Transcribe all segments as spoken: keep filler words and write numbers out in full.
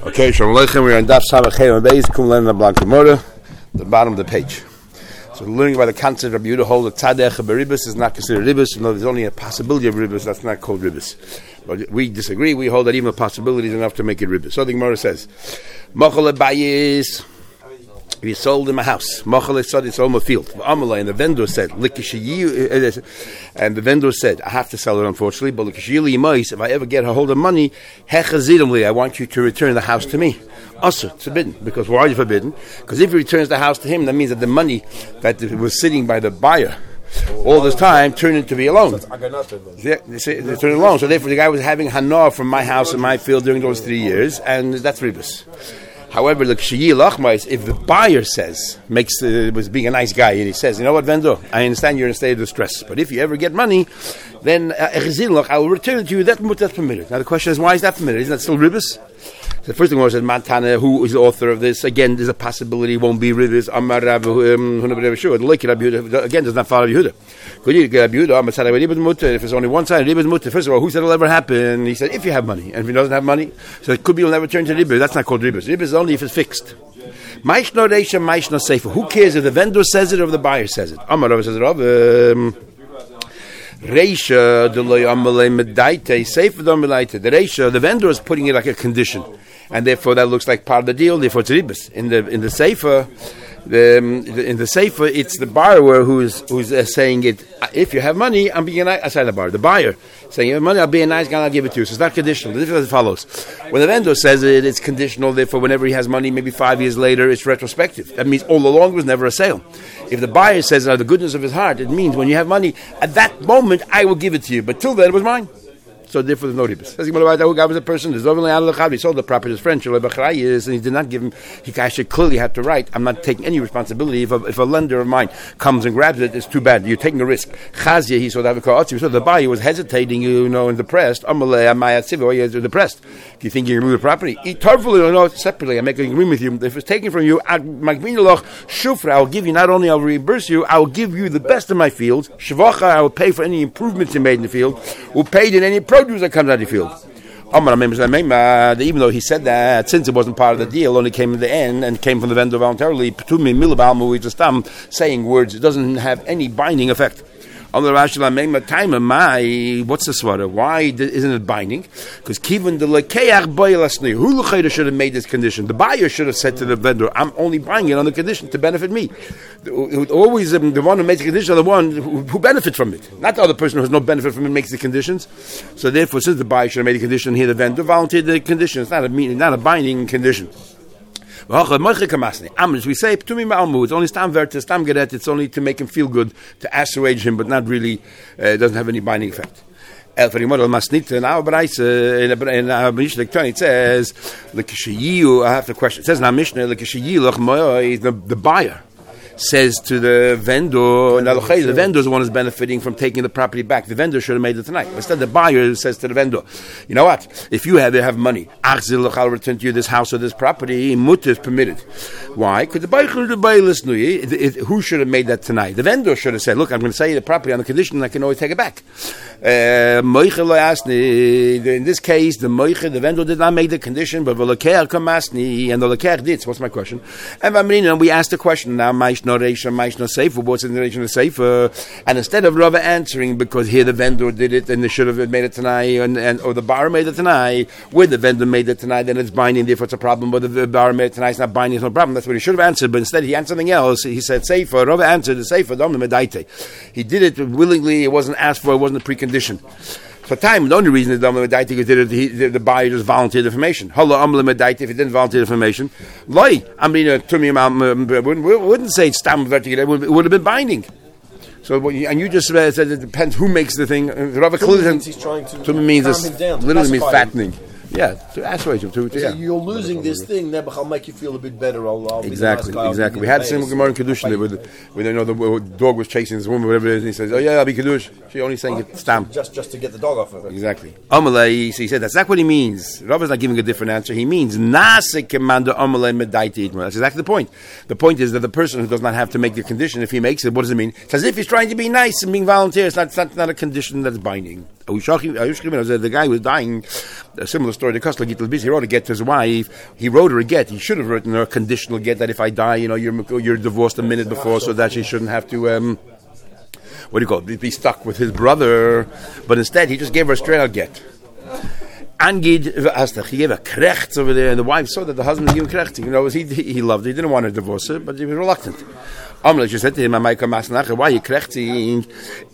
Okay, Shalom Aleichem. We're on Daf Samach Hey and Beis Kum Len Blank Gemara, the bottom of the page. So we're learning about the concept of Yehuda hold that Tzadech Beribus is not considered ribus. No, there's only a possibility of ribus. That's not called ribus. But we disagree. We hold that even a possibility is enough to make it ribus. So the Gemara says, Machal Bayis. He sold him a house. Machal said it's on a field. And the vendor said, and the vendor said, I have to sell it, unfortunately, but if I ever get a hold of money, I want you to return the house to me. Also, it's forbidden. Because why are you forbidden? Because if he returns the house to him, that means that the money that was sitting by the buyer all this time turned into be a loan. Yeah, they, say, they turned a loan. So therefore, the guy was having hana from my house and my field during those three years, and that's ribus. However, if the buyer says, makes uh, was being a nice guy, and he says, you know what, vendor, I understand you're in a state of distress, but if you ever get money, then uh, I will return it to you. That, that's permitted. Now the question is, why is that permitted? Isn't that still ribus? The first thing was that Mantana, who is the author of this, again, there's a possibility it won't be ribus. Again, does not follow Yehuda. If it's only one side, first of all, who said it'll ever happen? He said, if you have money. And if he doesn't have money, so it could be he'll never turn to ribus. That's not called ribus. Ribus is only if it's fixed. Who cares if the vendor says it or if the buyer says it? Amar Rav says it. Reisha, the Reisha, the vendor is putting it like a condition, and therefore that looks like part of the deal. Therefore, it's ribus. In the in the sefer, the, in the sefer, it's the borrower who's who's uh, saying it. If you have money, I'm being a nice. I said the buyer, the buyer saying you have money, I'll be a nice guy, I'll give it to you. So it's not conditional. The difference follows. When the vendor says it, it's conditional. Therefore, whenever he has money, maybe five years later, it's retrospective. That means all along it was never a sale. If the buyer says out of the goodness of his heart, it means when you have money, at that moment, I will give it to you. But till then, it was mine. So therefore, there's no ribus. Says the guy was a person. He sold the property to his friend, and he did not give him. He actually clearly had to write, I'm not taking any responsibility. If a, if a lender of mine comes and grabs it, it's too bad. You're taking a risk. Chazia, he saw that. So the buyer was hesitating, you know, and depressed. You're depressed. Do you think you can remove the property? He thoroughly, you know, separately. I make an agreement with you. If it's taken from you, I'll give you, not only I'll reimburse you, I will give you the best of my fields. Shvacha, I will pay for any improvements you made in the field. Who paid in any produce that comes out of the field. Even though he said that, since it wasn't part of the deal, only came in the end and came from the vendor voluntarily, saying words, it doesn't have any binding effect. What's the sweater? Why isn't it binding? Because Kivan the Lekeach Boylasni, who should have made this condition? The buyer should have said to the vendor, I'm only buying it on the condition to benefit me. Always um, the one who makes the condition, the one who, who benefits from it. Not the other person who has no benefit from it makes the conditions. So therefore, since the buyer should have made the condition, here the vendor volunteered the condition. It's not a meaning, not a binding condition. As we say, it's only stam vertes, stam geret, it's only to make him feel good, to assuage him, but not really, uh, it doesn't have any binding effect. In our Mishnah, it says, I have the question, it says in our Mishnah, the buyer says to the vendor, now the vendor is the one who's benefiting from taking the property back. The vendor should have made it tonight. But instead, the buyer says to the vendor, you know what? If you have, have money, I'll return to you this house or this property. Mut is permitted. Why? Because the buyer, who should have made that tonight? The vendor should have said, look, I'm going to sell you the property on the condition that I can always take it back. Uh, in this case, the moiche, the vendor did not make the condition, but the lekeach kamasni, and the lekeach did. So what's my question? And we asked the question now, Maishno Reisha, Maishno Sefer, what's in the Reisha Sefer? And instead of Rava answering, because here the vendor did it, and they should have made it tonight, and, and or the bar made it tonight, where the vendor made it tonight, then it's binding, therefore it's a problem, but the bar made it tonight, it's not binding, it's no problem. That's what he should have answered, but instead he answered something else. He said Sefer, Rava answered the Sefer, he did it willingly, it wasn't asked for, it wasn't a precondition. For time, the only reason the Medaiti did it, he, the, the buyer just volunteered information. Hello, Amle Medaiti, if he didn't volunteer information, Loi, I mean, uh, to me, um, wouldn't, wouldn't say it's Stam Vertical, it would, it would have been binding. So, and you just uh, said it depends who makes the thing. Rava means he's trying to, to means calm him down, literally means fattening. Yeah, to assuage him. To, to, yeah. You're losing this thing, Nebuch, I'll make you feel a bit better. I'll, I'll exactly, be the nice exactly. We had the same Gemara in Kedushin where, where you know, the dog was chasing this woman, whatever it is, and he says, oh yeah, I'll be Kedush. She only saying it stam. Just just to get the dog off of it. Exactly. Amalei, so he said, that's not what he means. Rav is not giving a different answer. He means, Nasik Commander Amalei Medaiti Idma. That's exactly the point. The point is that the person who does not have to make the condition, if he makes it, what does it mean? It's as if he's trying to be nice and being volunteer. It's not, it's not, not a condition that's binding. The guy was dying. A similar story to Kostler Gittel Bis. He wrote a get to his wife. He wrote her a get. He should have written her a conditional get that if I die, you know, you're you're divorced a minute before, so that she shouldn't have to. Um, what do you call it? Be stuck with his brother. But instead, he just gave her a straight out get. Angid, he gave a krechts over there, and the wife saw that the husband gave him krechts. You know, he he loved her. He didn't want to divorce her, but he was reluctant. Amla, she said to him, why are you krechting?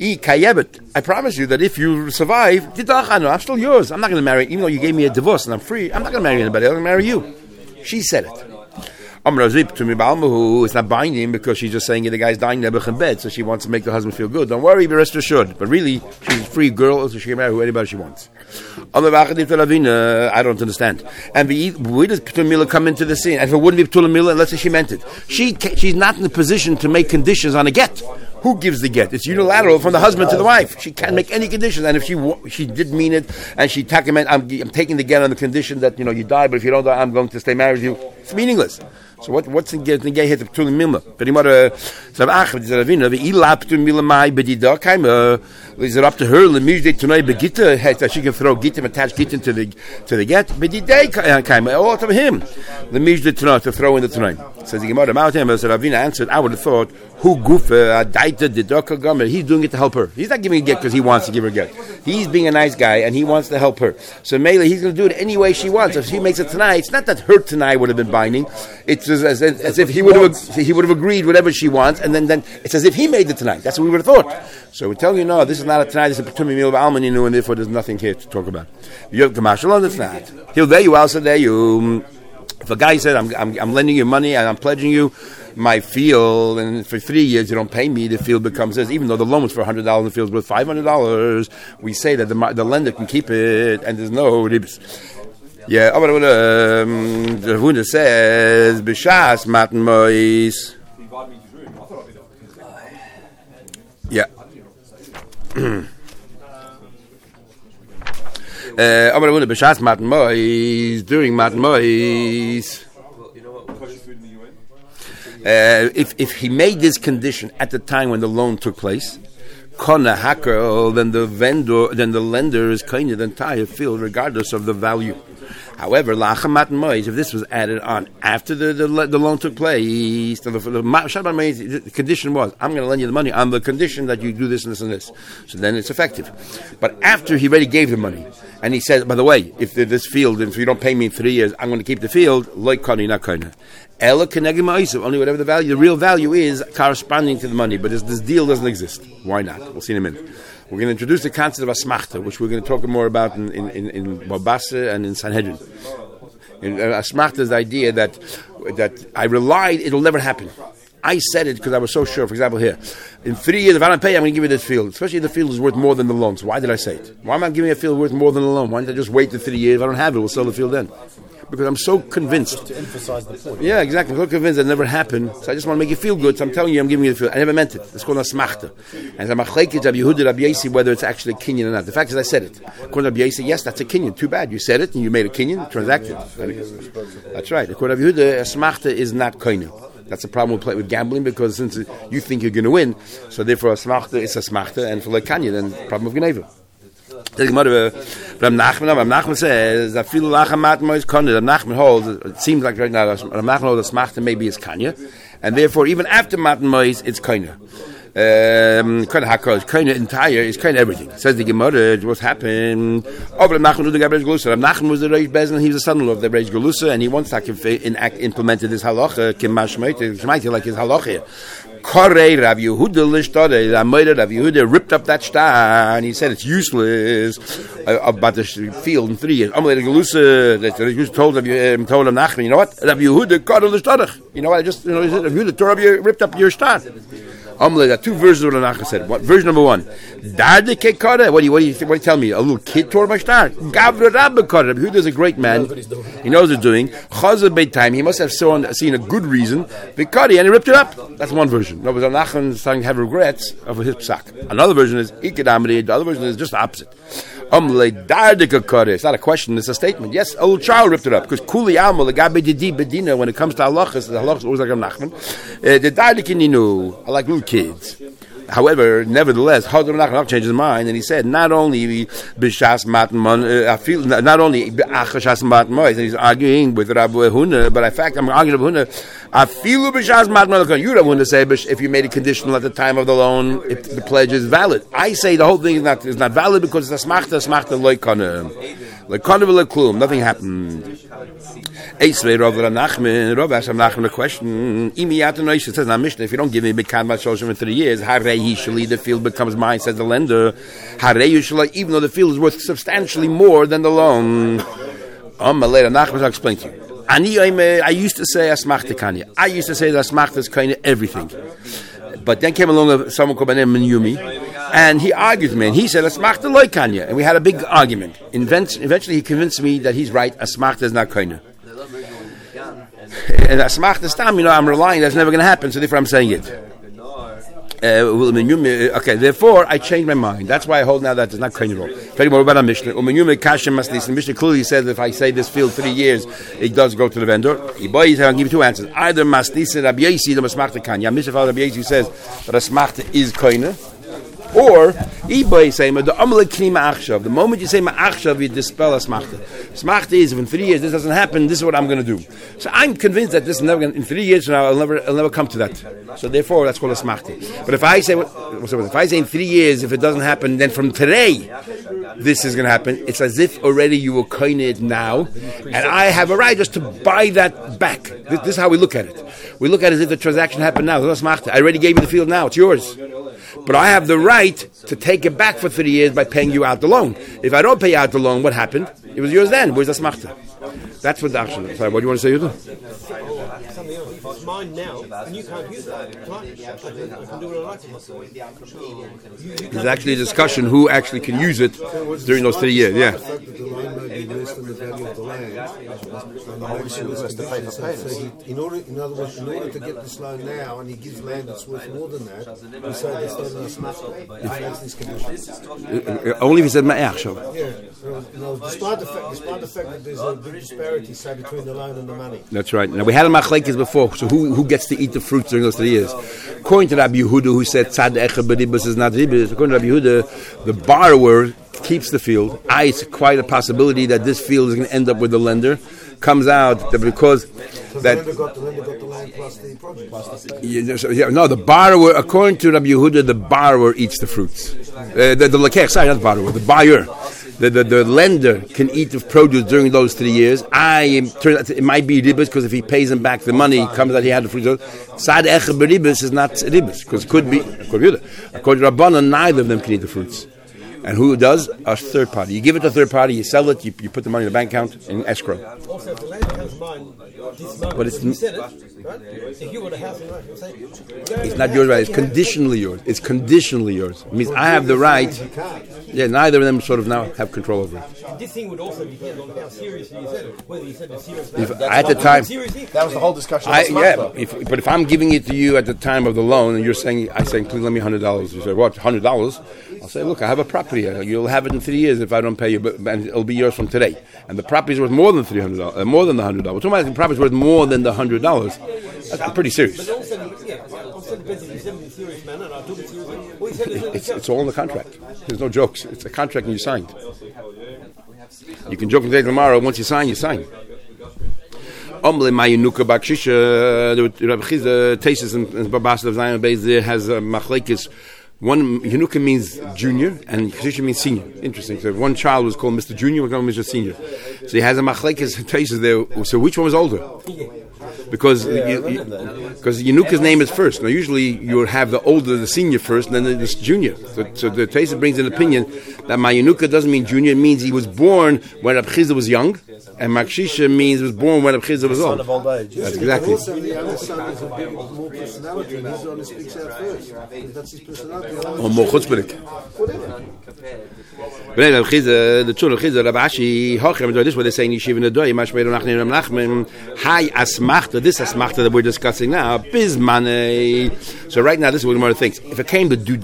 I promise you that if you survive, I'm still yours. I'm not going to marry, even though you gave me a divorce and I'm free, I'm not going to marry anybody. I'm going to marry you. She said it. Amra Zip to me, who is not binding because she's just saying the guy's dying in bed, so she wants to make the husband feel good. Don't worry, be rest assured. But really, she's a free girl, so she can marry who anybody she wants. I don't understand. And where does P'tul Mila come into the scene? And if it wouldn't be P'tul Mila, let's say she meant it. She she's not in the position to make conditions on a get. Who gives the get? It's unilateral from the husband to the wife. She can't make any conditions. And if she she did mean it, and she documented, I'm, I'm taking the get on the condition that, you know, you die, but if you don't die, I'm going to stay married with you. It's meaningless. So what what's the get? The get hit the P'tul Mila. But he might have said, "Ach, the Ravina, the Ila P'tul Mila mai bedida kaima." Is it up to her? Lemijde tonight begita that she can throw gitim, attach gitim to the to the get. Bedida kaima. All up to him. Lemijde tonight to throw in the tonight. Says the Gemara about him. As Ravina answered, I would have thought, who gufa daita the doka gomer. He's doing it to help her. He's not giving a get because he wants to give her a get. He's being a nice guy and he wants to help her. So Mele, he's going to do it any way she wants. If she makes it tonight, it's not that her tonight would have been binding. It's as, as, as if he would have he would have agreed whatever she wants, and then, then it's as if he made it tonight. That's what we would have thought. So we're telling you, no, this is not a tonight. This is a P'tul Mila Almaninu, and therefore there's nothing here to talk about. You have commercial on it's not. He'll there you also there you. If a guy said, I'm, I'm I'm lending you money and I'm pledging you my field, and for three years you don't pay me, the field becomes this. Even though the loan was for one hundred dollars and the field's worth five hundred dollars, we say that the the lender can keep it and there's no ribs. Yeah, aber um, the Hunde says, B'shas maten mois. Yeah. Uh, aber when the B'shas Matan Mois, during Matan Mois, uh, if if he made this condition at the time when the loan took place, Kona Hakel, then the vendor, then the lender is kind of the entire field, regardless of the value. However, Lachem Matan Mois, if this was added on after the the, the loan took place, the, the, the, the condition was, I'm going to lend you the money on the condition that you do this and this and this. So then it's effective. But after he already gave the money, and he said, by the way, if this field, if you don't pay me in three years, I'm going to keep the field, like Kani, not Kani. Ela Kenegim Ma'isiv, only whatever the value, the real value is corresponding to the money, but this, this deal doesn't exist. Why not? We'll see in a minute. We're going to introduce the concept of asmachta, which we're going to talk more about in in in, in Babasa and in Sanhedrin. In, uh, asmachta is the idea that that I relied it'll never happen. I said it because I was so sure. For example, here, in three years, if I don't pay, I'm going to give you this field. Especially if the field is worth more than the loan. So why did I say it? Why am I giving a field worth more than the loan? Why don't I just wait the three years? If I don't have it, we'll sell the field then. Because I'm so convinced. Just to emphasize the point. Yeah, exactly. I'm so convinced that never happened. So I just want to make you feel good. So I'm telling you, I'm giving you the field. I never meant it. It's called asmachta. And I'm machlekes Rabbi Yehuda, Rabbi Yossi, whether it's actually a kinyan or not. The fact is, I said it. According to Rabbi Yossi, yes, that's a kinyan. Too bad. You said it and you made a kinyan, transacted. That's right. According to Rabbi Yehuda, asmachta is not kinyan. That's the problem with play with gambling, because since you think you're going to win, so therefore asmachta is asmachta, and for like kinyan, then problem of gneva. The Gemara, Rav Nachman, Rav Nachman says that feel lachem mat mois kanya. Rav Nachman holds, it seems like right now Rav Nachman holds that smachta maybe is kanya, and therefore even after mat mois it's kanya. Um, kanya hakol, kanya entire is kanya everything. Says the Gemara, what happened? Oh, Rav Nachman was the Reish Galusa. Rav Nachman was the Reish Bezin. He was the son-in-law of the Reish Galusa, and he once implemented this halacha, kimashmeite, like his halacha. Korei Rav Yehuda lishtore, the Amoyda Rav Yehuda ripped up that star, and he said it's useless uh, about the field in three years. Amalei Galusa, that Yehuda told Rav told Rav Nachman, you know what? Rav Yehuda korei lishtore. You know what? I just you know Rav Yehuda tore up your ripped up your star. Amalei, there are two versions of what Rav Nachman said. What version number one? Darde ke korei. What do you what do you what do you tell me? A little kid tore my star. Gavra Rabbe korei. Rav Yehuda is a great man. He knows what he's doing. Chazal beit time. He must have saw, seen a good reason. Vikari, and he ripped it up. That's one version. No, but Rav Nachman is starting to have regrets of his psak. Another version is Ikadamri. The other version is just the opposite. It's not a question, it's a statement. Yes, a little child ripped it up. Because Kuli Alma, the Gabe Didi Bedina, when it comes to halachas, the halachas always like Rav Nachman. The Dardik in Ninu are like little kids. However, nevertheless, Hadar Nachman changed his mind, and he said, not only b'shas matan man, uh, I feel not only b'achashas matan man, and he's arguing with Rabbi Huna, but in fact, I'm arguing with Huna. I feel b'shas matan man. You Rabbi Huna say, if you made it conditional at the time of the loan, if the pledge is valid. I say the whole thing is not is not valid because it's a smachta, smachta loikana, loikana v'leklum. Nothing happened. Eisvei Rav Nachman, Rav asked Nachman a question. It says in our Mishnah, if you don't give me Bekan Mashoshim in three years, Harei Yishali, the field becomes mine, says the lender. Harei Yishali, even though the field is worth substantially more than the loan. Um, later, Nachman will explain to you. Ani, I used to say Asmachta Kanya. I used to say that Asmachta is kind of everything. But then came along someone called Benem Menyumi, and he argued with me, and he said Asmachta loy Kanya, and we had a big argument. Eventually, he convinced me that he's right. Asmachta is not Kanya. And Asmachta Stam, you know, I'm relying that's never going to happen, so therefore I'm saying it. Uh, okay, therefore I changed my mind. That's why I hold now that it's not Kanya rule. Talking more about a Mishnah. The Mishnah clearly says that if I say this field three years, it does go to the vendor. I'll give you two answers. Either Masnisa Rabbi Yosi, the Asmachta Kanya. Mishnah Rabbi Yosi says that Asmachta is Kanya. Or, Ibai say, the moment you say ma'achshav, you dispel a smachta. Smachta is, if in three years this doesn't happen, this is what I'm going to do. So I'm convinced that this is never going to, in three years from now, I'll never, I'll never come to that. So therefore, that's called a smachta. But if I say, what, if I say in three years, if it doesn't happen, then from today, this is going to happen. It's as if already you were coining it now, and I have a right just to buy that back. This, this is how we look at it. We look at it as if the transaction happened now. There's no smachta. I already gave you the field now. It's yours. But I have the right to take it back for three years by paying you out the loan. If I don't pay you out the loan, what happened? It was yours then. Where's the smachta? That's what the action is. Sorry, what do you want to say, Yudah? It's mine now, and you can't use it. I can do what I like. There's actually a discussion who actually can use it during those three years. Yeah. In order, in other words, in order to get this loan now, and he gives land that's worth more than that, we say that's not a smachta. If that's this condition. Only if he said ma'achshav. Yeah. No, despite the fact, despite the fact that there's a big disparity, say, between the loan and the money. That's right. Now we had a machlekes before. So who who gets to eat the fruits during those three years? According to Rabbi Yehuda, who said tzad echa b'ribus is not ribus. According to Rabbi Yehuda, the borrower keeps the field. I, it's quite a possibility that this field is going to end up with the lender. Comes out that because so that the lender got the lender got the land plus the project. Plus the yeah, so, yeah, no, the borrower. According to Rabbi Yehuda, the borrower eats the fruits. Uh, the the lekech, sorry, not the borrower, the buyer. The, the the lender can eat the produce during those three years. I am, it might be ribus because if he pays him back the money, it comes that he had the fruits. Sad echa beribus is not ribus because it could be according to Rabbanan, neither of them can eat the fruits. And who does? A third party. You give it to a third party, you sell it, you, you put the money in the bank account in escrow. Also, if the land becomes mine, this moment, but it's you said it, right? If you want a house, you'll say, it's not yours, right? It's conditionally yours. It's conditionally yours. It means I have the right. Yeah, neither of them sort of now have control over it. This thing would also depend on how seriously you said it. Whether you said it seriously. If, at the time, that was the whole discussion. I, yeah, if, but if I'm giving it to you at the time of the loan, and you're saying, I'm saying, please lend me hundred dollars. You say, what? Hundred dollars? I'll say, look, I have a property. You'll have it in three years if I don't pay you, but and it'll be yours from today. And the property is worth more than three hundred dollars, uh, more than the hundred dollars. The property is worth more than the hundred dollars. That's pretty serious. But also, yeah, also depends if you said it in a serious manner, and I took it seriously. Well, you said it it's, it's all in the contract. There's no jokes. It's a contract and you signed. You can joke and say tomorrow. Once you sign, you sign. Omle mayinuka bakshisha. The Rabbi Chizah Tesis and Babas of Zion Beis there has a machlekes. One Yenuka means junior and Cheshisha means senior. Interesting. So one child was called Mister Junior, one called Mister Senior. So he has a machlekes Tesis there. So which one was older? Because yeah, you, you, because Yenuka's name is first. Now usually you would have the older, the senior first, and then the junior. So, so the Tesis brings an opinion that my Yenuka doesn't mean junior. It means he was born when Rabbi Chizah was young, and Makshisha means was born when Rabbi Chizah was old. Son of old age. That's exactly. Also, the other son has a bit more personality. He's the one who speaks out first. That's his personality. Or more chutzpahdik. But then Rabbi Chizah, the Tzur Rabbi Chizah, Rabbi Ashi, Hochem, this is what they say in Yeshiva Nedoy, Mashmei Nachman Nachman, Hai Asmachta, this Asmachta that we're discussing now, Bismane. So right now, this is what the Gemara thinks. If it came to due date,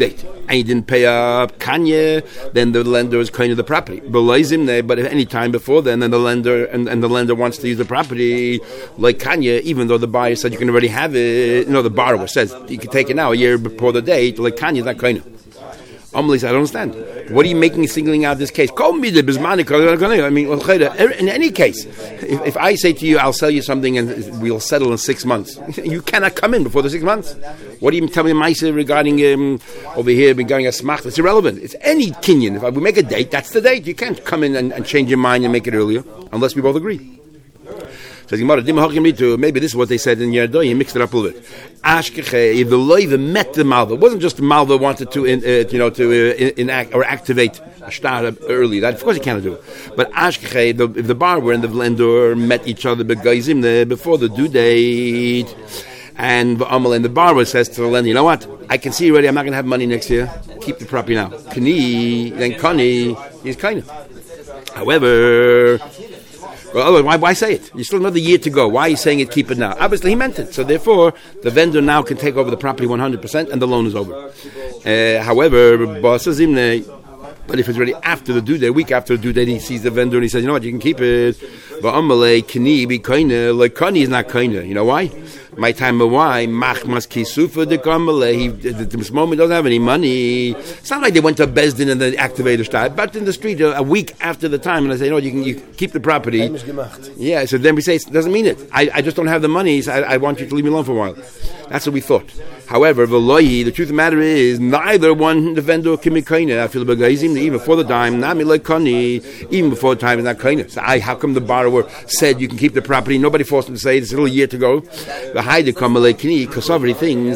and he didn't pay up Kanye, then the lender is kind of the property. But if any time before then, then the lender and, and the lender wants to use the property like Kanye, even though the buyer said you can already have it. You know, the borrower says you can take it now a year before the date. Like Kanye is not kind of. Amelie, I don't understand. What are you making, singling out this case? I mean, in any case, if, if I say to you, I'll sell you something and we'll settle in six months, you cannot come in before the six months. What do you tell me, Maisa, regarding um, over here, regarding a smach? It's irrelevant. It's any kinyan. If we make a date, that's the date. You can't come in and, and change your mind and make it earlier, unless we both agree. Says maybe this is what they said in Yerdoy. He mixed it up a little bit. Ashkeche, the loive met the malva. It wasn't just the malva wanted to, in, uh, you know, to uh, enact or activate a shtar early. That of course he can't do. But Ashkeche, the, if the borrower and the lender met each other before the due date, and the Amal and the borrower says to the lender, you know what? I can see already. I'm not going to have money next year. Keep the property now. Kani, then Kani, he's kind of. However. Well, why, why say it? You still have another year to go. Why are you saying it? Keep it now. Obviously, he meant it. So therefore, the vendor now can take over the property one hundred percent and the loan is over. Uh, however, but if it's already after the due date, a week after the due date, he sees the vendor and he says, you know what, you can keep it. But Kani be kaina, like Kani is not kaina. You know why? My time of why machmas kisufa de kamale. He at this moment doesn't have any money. It's not like they went to Bezdin and the activator started, but in the street a, a week after the time, and I say, no, you can you keep the property. Yeah, so then we say it doesn't mean it. I, I just don't have the money. So I, I want you to leave me alone for a while. That's what we thought. However, the truth of the matter is neither one the vendor can be kaina. I feel begazim even before the dime, not me like kani, even before the time is not kaina. So I, how come the borrower said you can keep the property? Nobody forced him to say it. It's a little year to go. The hide come kni because of every things.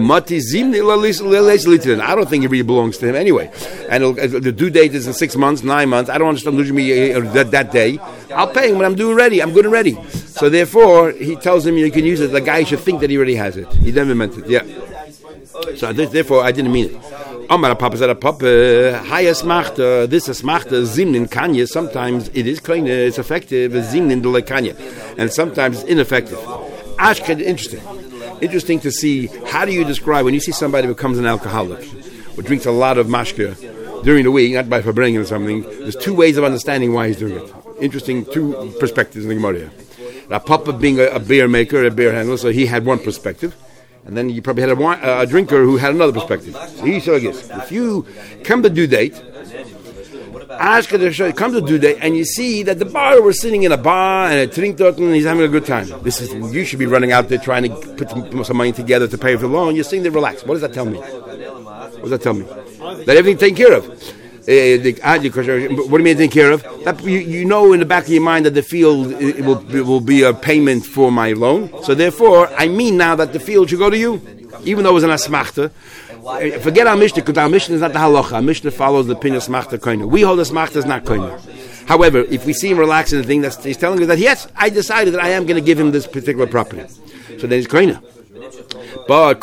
I don't think it really belongs to him anyway. And the due date is in six months, nine months. I don't understand losing me that, that day. I'll pay him when I'm doing ready. I'm good and ready. So therefore, he tells him you can use it. The guy should think that he already has it. He never meant it. Yeah. So therefore, I didn't mean it. Omar Papa said a Papa, highest machta, this is machta, zimnin kanya. Sometimes it is kind of it's effective, zimnin de kanya, and sometimes it's ineffective. Ashked, interesting. Interesting to see how do you describe when you see somebody who becomes an alcoholic or drinks a lot of mashka during the week, not by bringing or something. There's two ways of understanding why he's doing it. Interesting, two perspectives in the Gemara. Now, Papa being a, a beer maker, a beer handler, so he had one perspective. And then you probably had a, wine, uh, a drinker who had another perspective. So he said, like this. If you come to due date, ask her come to due date, and you see that the borrower was sitting in a bar and a drink and he's having a good time. This is you should be running out there trying to put some, some money together to pay for the loan. You're sitting there relaxed. What does that tell me? What does that tell me? That everything's taken care of. Uh, the, what do you mean taken care of? That you, you know in the back of your mind that the field it will, it will be a payment for my loan. So therefore, I mean now that the field should go to you, even though it was an asmachta. Forget our Mishnah, because our Mishnah is not the halacha. Our Mishnah follows the pin of smachta koina. We hold the smachta is not koina. However, if we see him relaxing the thing, that's he's telling us that yes, I decided that I am going to give him this particular property. So then it's koina. But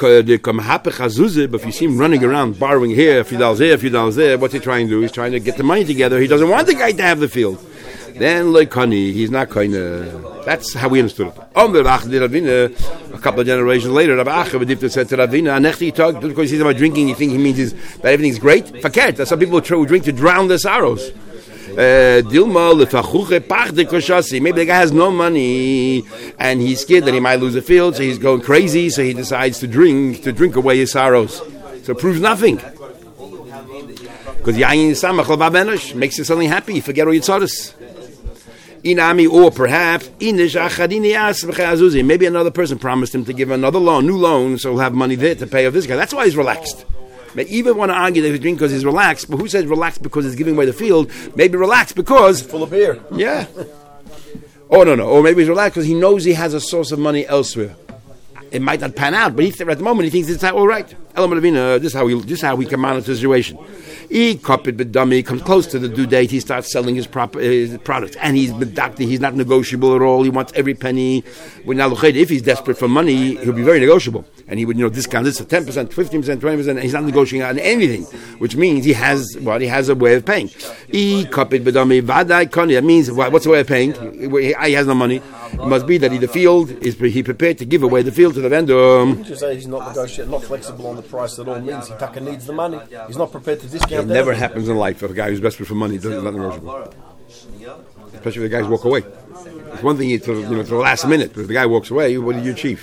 if you see him running around borrowing here, a few dollars here, a few dollars there, what's he trying to do? He's trying to get the money together. He doesn't want the guy to have the field. Then like honey, he's not koina. That's how we understood it. A couple of generations later, Rabbi Acha said to Ravina, because he's about drinking, you think he means his, that everything's great? Forget that some people who drink to drown their sorrows. Dilma maybe the guy has no money and he's scared that he might lose the field, so he's going crazy, so he decides to drink to drink away his sorrows. So it proves nothing. Because yayin samach l'babenosh makes you suddenly happy, you forget all your tzaddis. Inami, or perhaps maybe another person promised him to give another loan, new loan, so he'll have money there to pay off this guy. That's why he's relaxed. May even want to argue that he's drinking because he's relaxed, but who says relaxed because he's giving away the field? Maybe relaxed because full of beer. Yeah. Oh no no. Or maybe he's relaxed because he knows he has a source of money elsewhere. It might not pan out, but he th- at the moment he thinks it's all right. Elam Ravina, this is how we this is how we can monitor the situation. He copied bedami. He comes close to the due date. He starts selling his, prop, his products, and he's bedakti. He's not negotiable at all. He wants every penny. When now, if he's desperate for money, he'll be very negotiable, and he would you know discount this to ten percent, fifteen percent, twenty percent. He's not negotiating on anything, which means he has what he has a way of paying. He copied bedami vadai koni. That means what, what's the way of paying? He, he has no money. It must be that he, the field is he prepared to give away the field to the vendor. Just say he's not negotiating, not flexible on the price at all means he taka needs the money. He's not prepared to discount. It never happens in life if a guy who's desperate for money doesn't not negotiable. Especially if the guys walk away. It's one thing to you know to the last minute, but if the guy walks away, what do you achieve?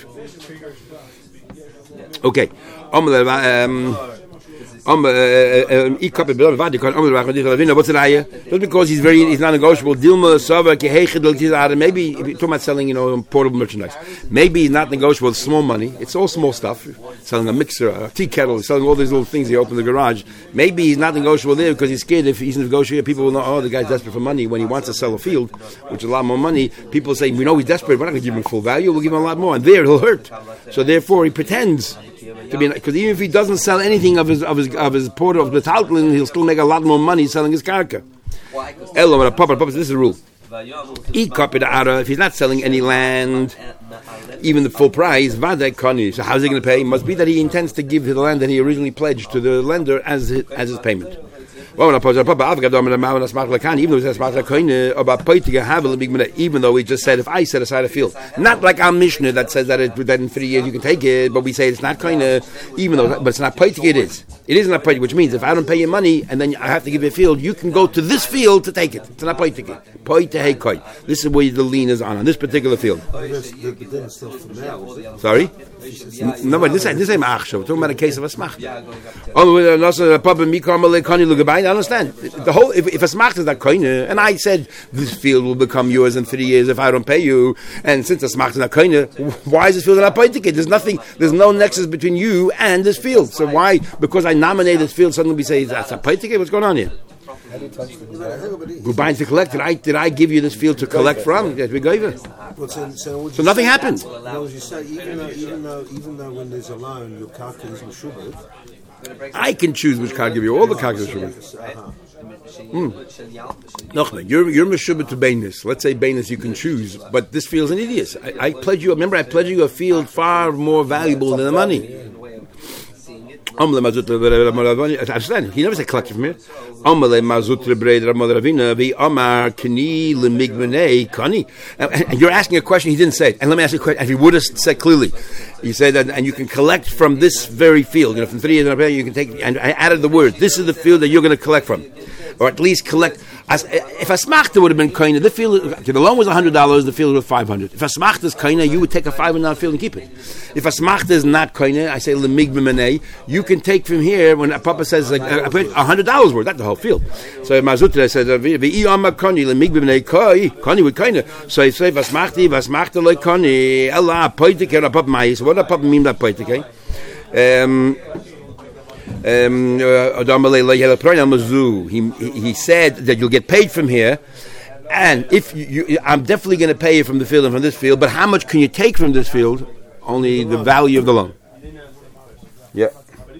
Okay. Um, Um, uh, uh, what's the idea? Just because he's very, he's not negotiable. Dilma, Sava, maybe if you're talking about selling, you know, portable merchandise. Maybe he's not negotiable with small money. It's all small stuff. Selling a mixer, a tea kettle, selling all these little things. He opened the garage. Maybe he's not negotiable there because he's scared if he's negotiating. People will know, oh, the guy's desperate for money. When he wants to sell a field, which is a lot more money, people say, we know he's desperate. We're not going to give him full value. We'll give him a lot more, and there he'll hurt. So therefore, he pretends to be, because even if he doesn't sell anything of his of his of his porter of the Taltlin, he'll still make a lot more money selling his karka. Elo, a papa, this is a rule. If he's not selling any land, even the full price, vadai koni. So how's he going to pay? It must be that he intends to give the land that he originally pledged to the lender as his, as his payment. Even though he just said, if I set aside a field, not like our Mishnah that says that, it, that in three years you can take it, but we say it's not kind of, even though, but it's not paitik, it is. It is not paitik, which means if I don't pay you money and then I have to give you a field, you can go to this field to take it. It's not paitik. This is where the lien is on, on this particular field. Sorry? No, but this ain't this ain't ma'achshav. We're talking about a case of a smach. I understand the whole. If, if a smach is not koine, and I said this field will become yours in three years if I don't pay you, and since the smach is not koine, why is this field not paitik? There's nothing. There's no nexus between you and this field. So why? Because I nominated this field, suddenly we say that's a paitik? What's going on here? Who binds to collect? Did I did I give you this field to collect from? Yes, we gave it. So nothing happened. No, as you say, even though, even though, even though when there's a loan, your karka is meshubed. I can choose which card to give you. All the cards are meshubed. Mm. No, you're you're meshubed to bainis. Let's say bainis you can choose, but this field's an idiot. I, I pledge you. Remember, I pledge you a field far more valuable than the money. I understand. He never said collect from here. And you're asking a question he didn't say it. And let me ask you a question. If he would have said clearly, he said that, and you can collect from this very field. You know, from three years you can take. And I added the word. This is the field that you're going to collect from, or at least collect. As, if a smachta would have been kaina, the field, the loan was a hundred dollars, the field was five hundred. If a smachta is kaina, you would take a five hundred dollar field and keep it. If a smachta is not kaina, I say lemig b'menei, you can take from here when a papa says like a hundred dollars worth, not the whole field. So Mazutra says v'i amma kani lemig b'menei kai kani with kaina. So I say vasmachti vasmachta like kani ella poitik a papa mai. So what does papa mean by poitik? Um. Um, uh, he, he said that you'll get paid from here, and if you, you, I'm definitely going to pay you from the field and from this field, but how much can you take from this field? Only the value of the loan. Yeah.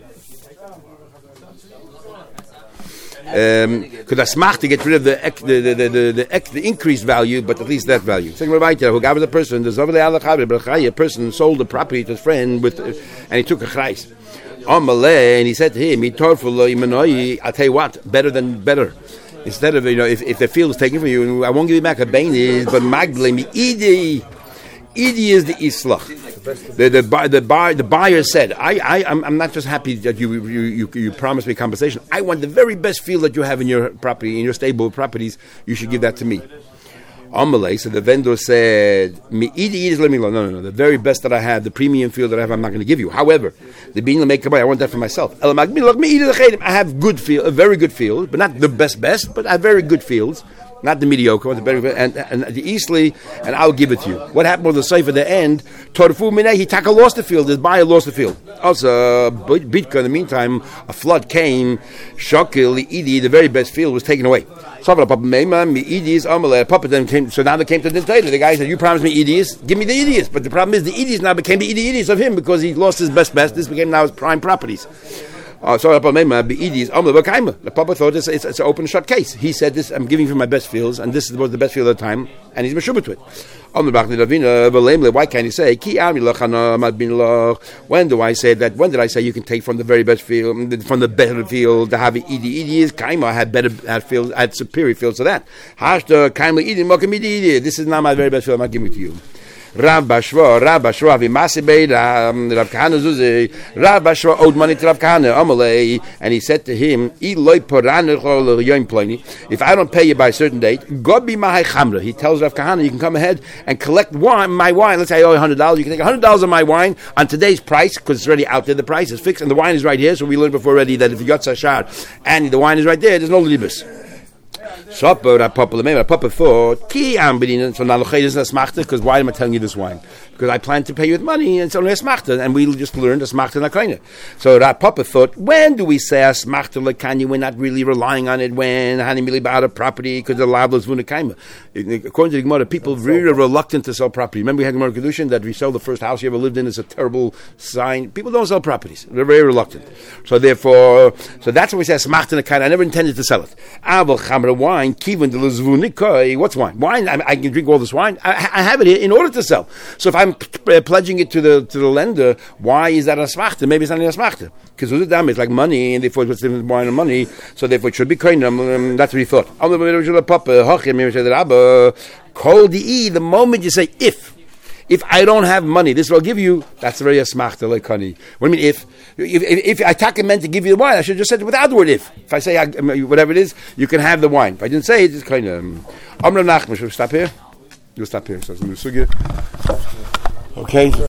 Because um, I smach to get rid of the the the, the, the, the the increased value, but at least that value. Second, who gave the person, the a person sold the property to his friend with, and he took a chayis. And he said to him, I'll tell you what, better than better. Instead of, you know, if, if the field is taken from you, I won't give you back a bainis, but magle me, idi. Idi is the islach. The the buyer the, buy, the buyer said, I I I'm, I'm not just happy that you, you you you promised me compensation. I want the very best field that you have in your property, in your stable properties. You should give that to me. Amalei, so the vendor said, "Me idi let me know. No, no, no. The very best that I have, the premium field that I have, I'm not going to give you. However, the being the maker, I want that for myself. I have good field, a very good field, but not the best best, but I have very good fields, not the mediocre, the better, and, and the Eastleigh, and I'll give it to you. What happened with the safe at the end? Torfu minei, he taka lost the field. His buyer lost the field. Also, Bitka. In the meantime, a flood came. Shokil, the idi, the very best field, was taken away. So now they came. So now they came to the tailor. The guy said, "You promised me idiots. Give me the idiots." But the problem is, the idiots now became the idiots of him because he lost his best best. This became now his prime properties. Oh, sorry, the Papa thought it's, it's, it's an open shut case. He said this, I'm giving you my best fields, and this was the best field at the time, and he's meshubah to it. Why can't he say, when do I say that? When did I say you can take from the very best field, from the better field, the Havi Idi Idi is Kaima had better had field, had superior fields to that. This is not my very best field, I'm not giving it to you. Rav Bashva, Rav Bashva, Vimasibed, Rav Kahana Zuzi, Rav Bashva owed money to Rav Kahana, Amalei, and he said to him, if I don't pay you by a certain date, God be my chamra. He tells Rav Kahana, you can come ahead and collect wine, my wine. Let's say I owe one hundred dollars. You can take one hundred dollars of my wine on today's price, because it's already out there, the price is fixed, and the wine is right here, so we learned before already that if you got Sashar, and the wine is right there, there's no libus. Shopper, that Papa Lemay, Papa thought, Ki Ambedin, so now is a smachta, because why am I telling you this wine? Because I plan to pay you with money, and it's only a smachta, and we just learned a smachta lakanya. So that Papa thought, when do we say a smachta lakanya? We're not really relying on it when Hani Mili bought a property, because the labels vunakaima. According to the Gemara, people are very reluctant to sell property. Remember we had Gemara Kedushin that we sell the first house you ever lived in is a terrible sign. People don't sell properties. They're very reluctant. So therefore, so that's what we say smachta lakanya. I never intended to sell it. Aval chamra wine, kivun de lezvunikai. What's wine? Wine, I, I can drink all this wine. I, I have it here in order to sell. So if I'm p- pledging it to the to the lender, why is that a smachta? Maybe it's not a smachta. Because it's damage, like money, and therefore it's wine and money, so therefore it should be kind. Um, that's what he thought. Call the E, the moment you say if. If I don't have money, this will give you, that's very a smachta like honey. What do you mean if? If, if, if I talk meant to give you the wine, I should have just said it without the word if. If I say I, whatever it is, you can have the wine. If I didn't say it, it's kind of... Amr Nachman, should we stop here? We'll stop here. So it's a new sugya. Okay.